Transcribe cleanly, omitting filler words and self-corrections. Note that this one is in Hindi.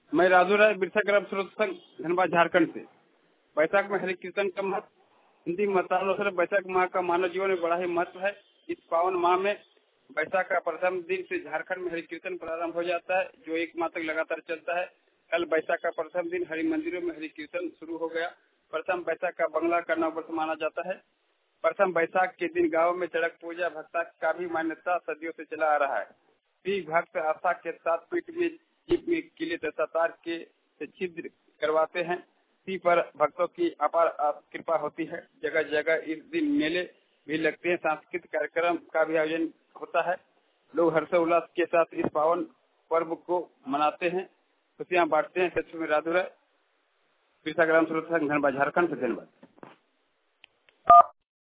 मैं राजू राय बिरसा ग्राम स्रोत संघ धनबाद झारखंड से। बैसाख में हरि कीर्तन का महत्व। हिंदी मतानुसार बैसाख माह का मानव जीवन में बड़ा ही महत्व है। इस पावन माह में बैसाख का प्रथम दिन से झारखंड में हरि कीर्तन प्रारंभ हो जाता है, जो एक माह तक लगातार चलता है। कल बैसाख का प्रथम दिन हरि मंदिरों में हरि कीर्तन शुरू हो गया। प्रथम बैसाख का बंगला का नव वर्ष माना जाता है। प्रथम बैसाख के दिन गाँव में चड़क पूजा भक्ता का भी मान्यता सदियों से चला आ रहा है। भक्त आस्था के साथ पीठ में जीप में किले तथा तार के छिद्र करवाते हैं। इसी पर भक्तों की अपार कृपा होती है। जगह जगह इस दिन मेले भी लगते हैं। सांस्कृतिक कार्यक्रम का भी आयोजन होता है। लोग हर्षोल्लास के साथ इस पावन पर्व को मनाते हैं, खुशियां बांटते हैं। सच में राधुरा बिरसा ग्राम स्रोत संघ धनबाद झारखंड से। धन्यवाद।